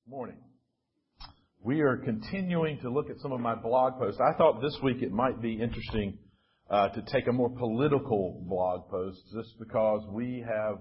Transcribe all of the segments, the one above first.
Morning. We are continuing to look at some of my blog posts. I thought this week it might be interesting to take a more political blog post, just because we have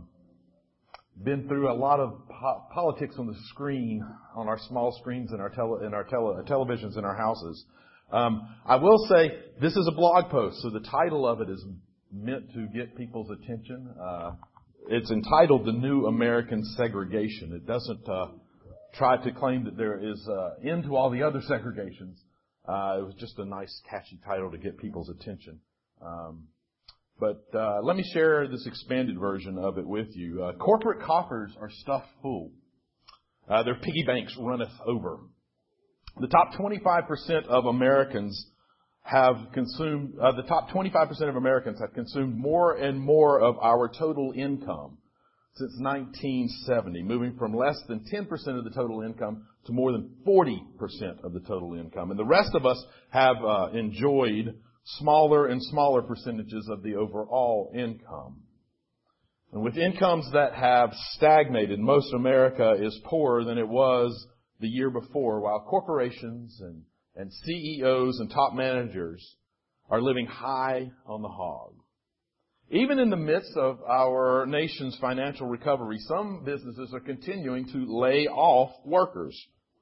been through a lot of politics on the screen, on our small screens in our televisions in our houses. I will say this is a blog post, so the title of it is meant to get people's attention. It's entitled "The New American Segregation." It doesn't try to claim that there is end to all the other segregations. It was just a nice, catchy title to get people's attention. But let me share this expanded version of it with you. Corporate coffers are stuffed full. Their piggy banks runneth over. The top 25% of Americans have consumed. The top 25% of Americans have consumed more and more of our total income since 1970, moving from less than 10% of the total income to more than 40% of the total income. And the rest of us have enjoyed smaller and smaller percentages of the overall income. And with incomes that have stagnated, most America is poorer than it was the year before, while corporations and CEOs and top managers are living high on the hog. Even in the midst of our nation's financial recovery, some businesses are continuing to lay off workers.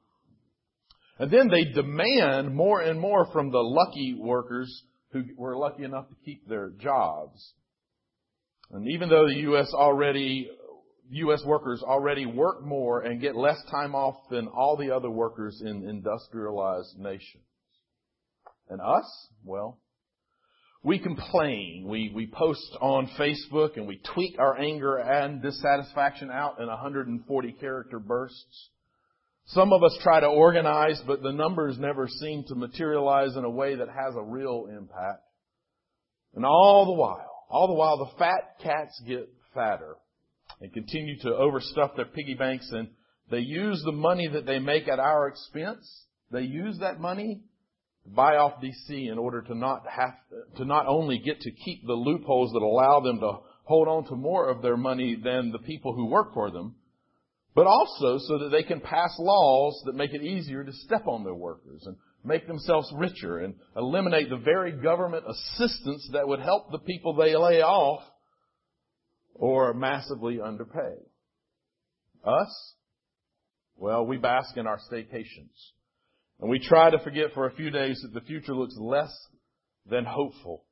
And then they demand more and more from the lucky workers who were lucky enough to keep their jobs. And even though the U.S. workers already work more and get less time off than all the other workers in industrialized nations. And us? Well, we complain. We post on Facebook and we tweet our anger and dissatisfaction out in 140 character bursts. Some of us try to organize, but the numbers never seem to materialize in a way that has a real impact. And all the while, the fat cats get fatter and continue to overstuff their piggy banks, and they use the money that they make at our expense. They use that money buy off DC in order to not only get to keep the loopholes that allow them to hold on to more of their money than the people who work for them, but also so that they can pass laws that make it easier to step on their workers and make themselves richer and eliminate the very government assistance that would help the people they lay off or massively underpay. Us? Well, we bask in our staycations. And we try to forget for a few days that the future looks less than hopeful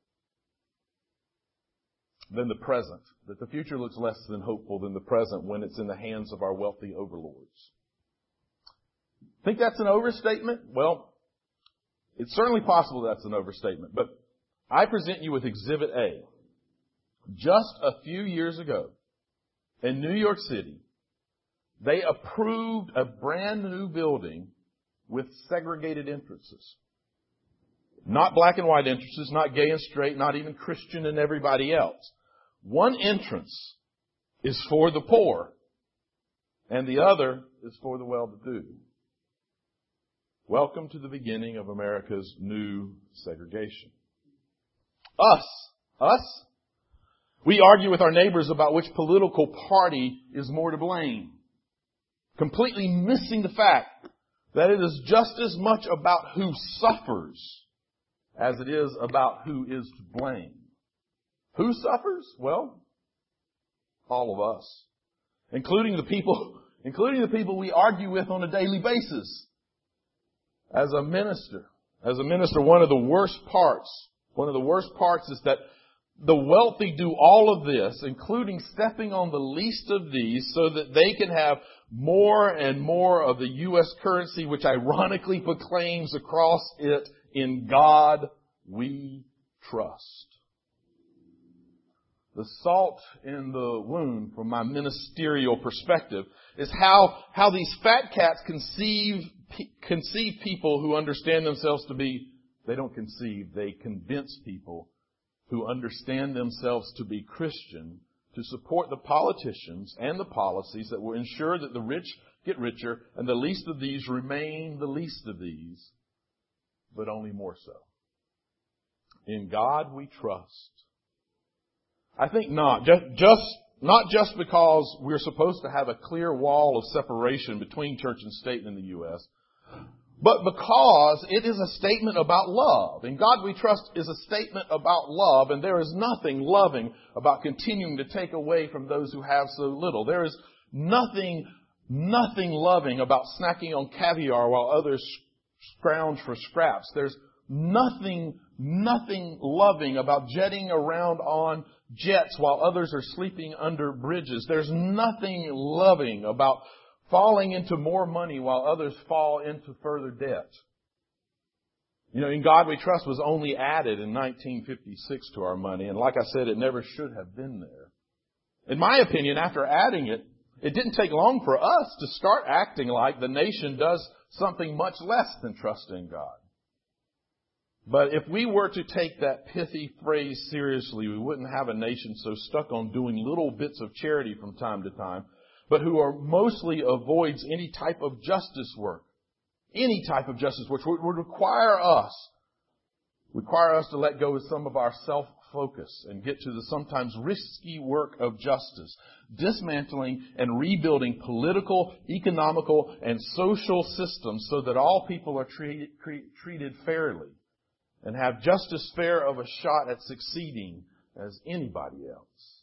than the present. That the future looks less than hopeful than the present when it's in the hands of our wealthy overlords. Think that's an overstatement? Well, it's certainly possible that's an overstatement. But I present you with Exhibit A. Just a few years ago, in New York City, they approved a brand new building with segregated entrances. Not black and white entrances, not gay and straight, not even Christian and everybody else. One entrance is for the poor, and the other is for the well-to-do. Welcome to the beginning of America's new segregation. Us? We argue with our neighbors about which political party is more to blame, completely missing the fact that it is just as much about who suffers as it is about who is to blame. Who suffers? Well, all of us, including the people we argue with on a daily basis. As a minister, one of the worst parts is that the wealthy do all of this, including stepping on the least of these, so that they can have more and more of the U.S. currency, which ironically proclaims across it, "In God we trust." The salt in the wound, from my ministerial perspective, is how these fat cats conceive people who understand themselves to be, they don't conceive, they convince people who understand themselves to be Christian to support the politicians and the policies that will ensure that the rich get richer and the least of these remain the least of these, but only more so. In God we trust. I think not. Just Not just because we're supposed to have a clear wall of separation between church and state in the U.S., but because it is a statement about love. And God We Trust is a statement about love, and there is nothing loving about continuing to take away from those who have so little. There is nothing loving about snacking on caviar while others scrounge for scraps. There's nothing loving about jetting around on jets while others are sleeping under bridges. There's nothing loving about falling into more money while others fall into further debt. In God We Trust was only added in 1956 to our money, and like I said, it never should have been there. In my opinion, after adding it, it didn't take long for us to start acting like the nation does something much less than trust in God. But if we were to take that pithy phrase seriously, we wouldn't have a nation so stuck on doing little bits of charity from time to time, but who mostly avoids any type of justice work. Any type of justice work would require us to let go of some of our self-focus and get to the sometimes risky work of justice, dismantling and rebuilding political, economical, and social systems so that all people are treated fairly and have just as fair of a shot at succeeding as anybody else.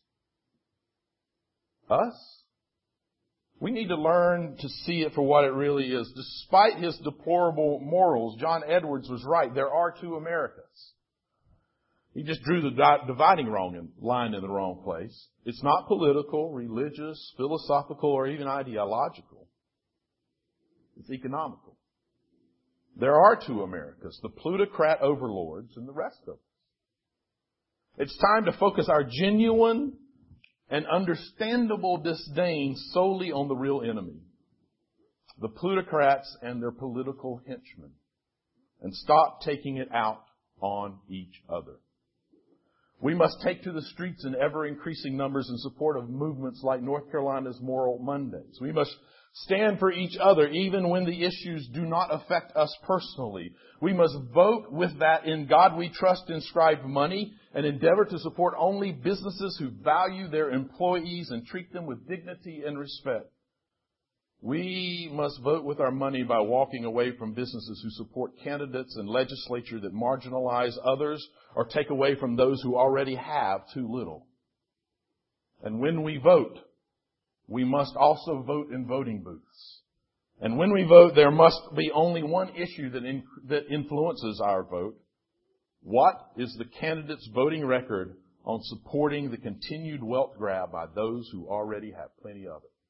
Us? We need to learn to see it for what it really is. Despite his deplorable morals, John Edwards was right. There are two Americas. He just drew the dividing line in the wrong place. It's not political, religious, philosophical, or even ideological. It's economical. There are two Americas, the plutocrat overlords and the rest of us. It's time to focus our genuine and understandable disdain solely on the real enemy, the plutocrats and their political henchmen, and stop taking it out on each other. We must take to the streets in ever-increasing numbers in support of movements like North Carolina's Moral Mondays. We must stand for each other even when the issues do not affect us personally. We must vote with that In God We Trust inscribed money and endeavor to support only businesses who value their employees and treat them with dignity and respect. We must vote with our money by walking away from businesses who support candidates and legislature that marginalize others or take away from those who already have too little. And when we vote, we must also vote in voting booths. And when we vote, there must be only one issue that influences our vote. What is the candidate's voting record on supporting the continued wealth grab by those who already have plenty of it?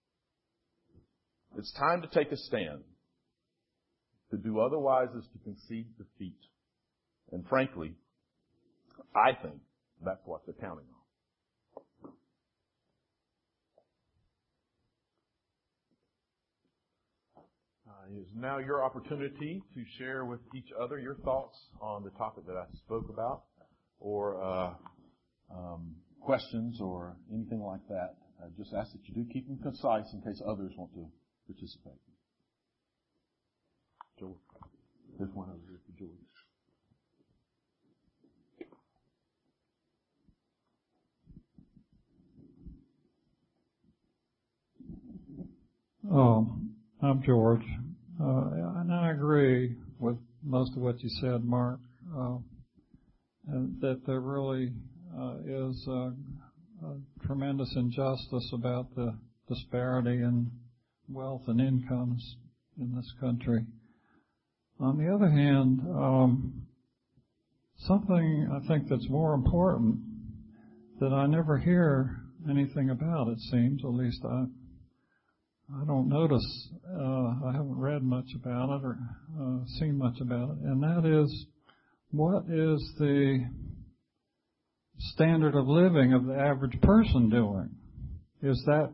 It's time to take a stand. To do otherwise is to concede defeat. And frankly, I think that's what they're counting on. It is now your opportunity to share with each other your thoughts on the topic that I spoke about, or questions or anything like that. I just ask that you do keep them concise in case others want to participate. George, there's one over here for George. I'm George. And I agree with most of what you said, Mark, and that there really is a tremendous injustice about the disparity in wealth and incomes in this country. On the other hand, something I think that's more important that I never hear anything about, it seems, at least I don't notice, I haven't read much about it or seen much about it, and that is, what is the standard of living of the average person doing? Is that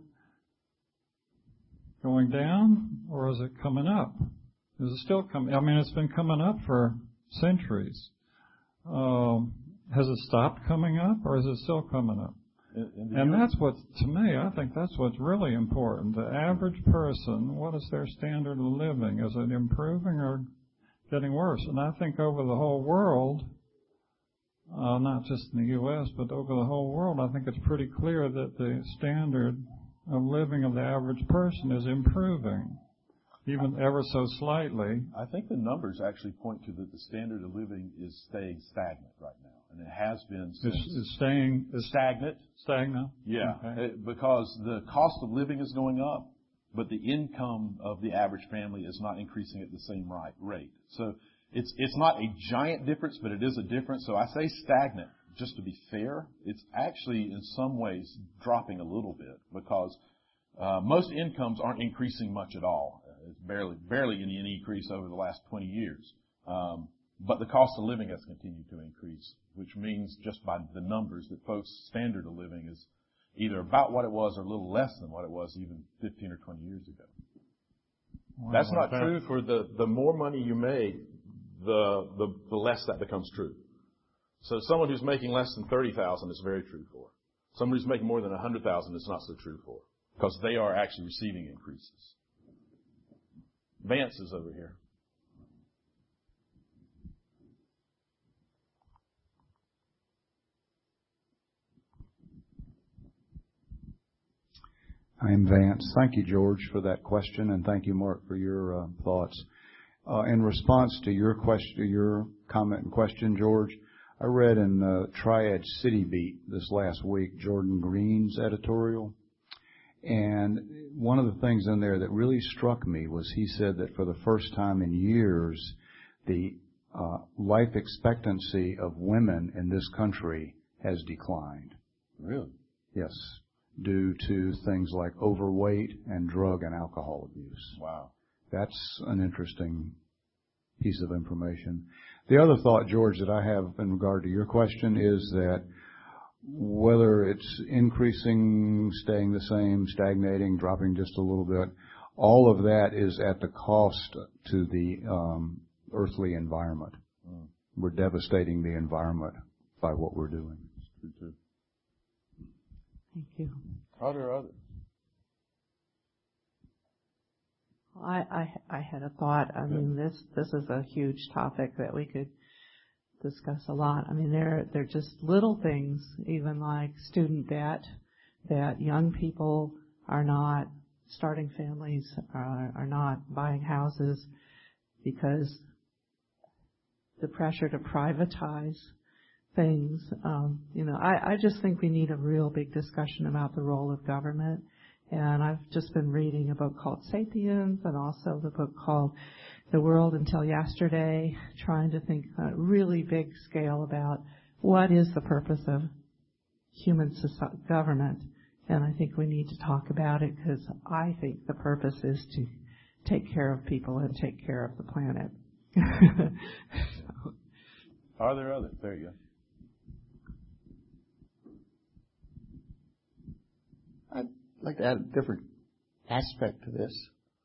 going down, or is it coming up? Is it still coming? I mean, it's been coming up for centuries. Has it stopped coming up, or is it still coming up? And that's what, to me, I think that's what's really important. The average person, what is their standard of living? Is it improving or getting worse? And I think over the whole world, not just in the U.S., but over the whole world, I think it's pretty clear that the standard of living of the average person is improving, even ever so slightly. I think the numbers actually point to that the standard of living is staying stagnant right now, and it has been since. It's staying stagnant. Stagnant? Yeah, okay. Because the cost of living is going up, but the income of the average family is not increasing at the same rate. So it's not a giant difference, but it is a difference. So I say stagnant just to be fair. It's actually in some ways dropping a little bit because most incomes aren't increasing much at all. It's barely any increase over the last 20 years. But the cost of living has continued to increase, which means just by the numbers that folks' standard of living is either about what it was or a little less than what it was even 15 or 20 years ago. Well, that's not true for the more money you make, the less that becomes true. So someone who's making less than $30,000 is very true for. Someone who's making more than $100,000 is not so true for, because they are actually receiving increases. Vance is over here. I'm Vance. Thank you, George, for that question, and thank you, Mark, for your thoughts. In response to your comment and question, George, I read in Triad City Beat this last week Jordan Green's editorial, and one of the things in there that really struck me was he said that for the first time in years, the life expectancy of women in this country has declined. Really? Yes. Due to things like overweight and drug and alcohol abuse. Wow. That's an interesting piece of information. The other thought, George, that I have in regard to your question is that whether it's increasing, staying the same, stagnating, dropping just a little bit, all of that is at the cost to the earthly environment. Mm. We're devastating the environment by what we're doing. That's true, too. Thank you. Are there others? I had a thought. I mean, this is a huge topic that we could discuss a lot. I mean, they're just little things, even like student debt, that young people are not starting families, are not buying houses because the pressure to privatize things. I just think we need a real big discussion about the role of government. And I've just been reading a book called Sapiens and also the book called The World Until Yesterday, trying to think on a really big scale about what is the purpose of human government. And I think we need to talk about it because I think the purpose is to take care of people and take care of the planet. Are there others? There you go. I'd like to add a different aspect to this,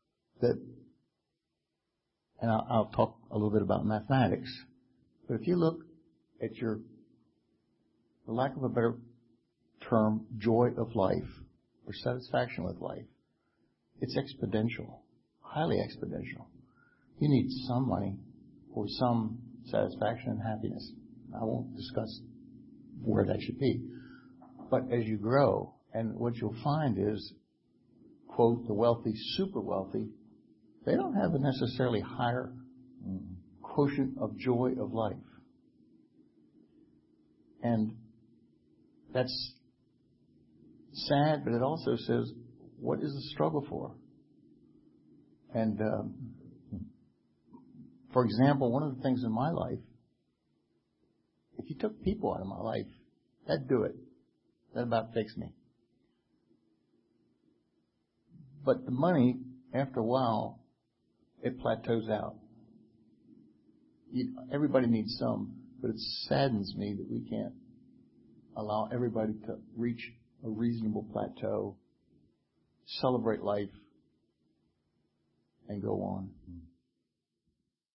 and I'll talk a little bit about mathematics. But if you look at for lack of a better term, joy of life or satisfaction with life, it's exponential, highly exponential. You need some money for some satisfaction and happiness. I won't discuss where that should be. But as you grow, and what you'll find is, quote, the wealthy, super wealthy, they don't have a necessarily higher quotient of joy of life. And that's sad, but it also says, what is the struggle for? And, for example, one of the things in my life, if you took people out of my life, that'd do it. That about fixed me. But the money, after a while, it plateaus out. Everybody needs some, but it saddens me that we can't allow everybody to reach a reasonable plateau, celebrate life, and go on.